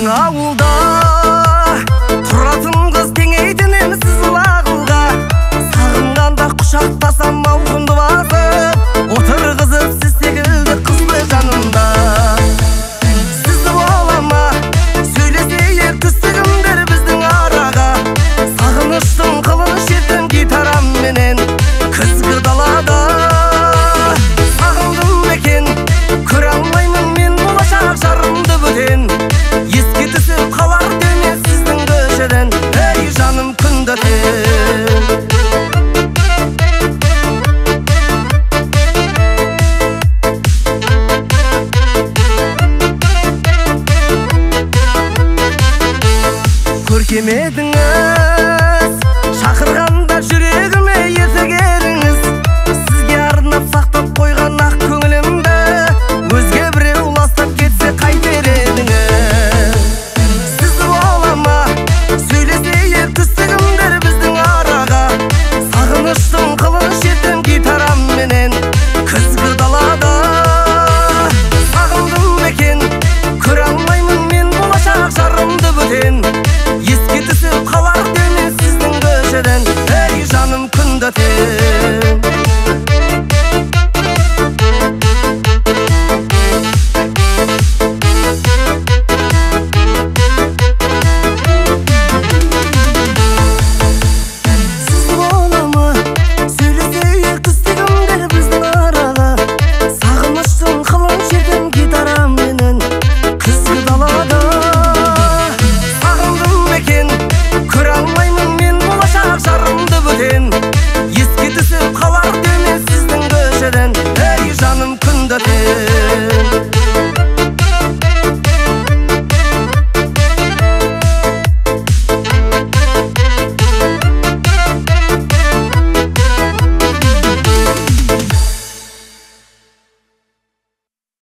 Біздің ауылда тұратын қыз теңейтінем сіз лағылға. Сағынғанда құшақтасам ауқымды басып, отырғызып сіз секілді қызды жанымда. Сізді олама сөйлесейлер күстігімдер біздің араға. Сағыныштың қылын шертім гитарамменен күзгі далада. Сағындым екен көре алмаймын мен болашақ жарымды бөтен. Еске түсіп қалар деме сіздің көшеден, ей жаным күнді өтен. Көркем едіңіз шақырған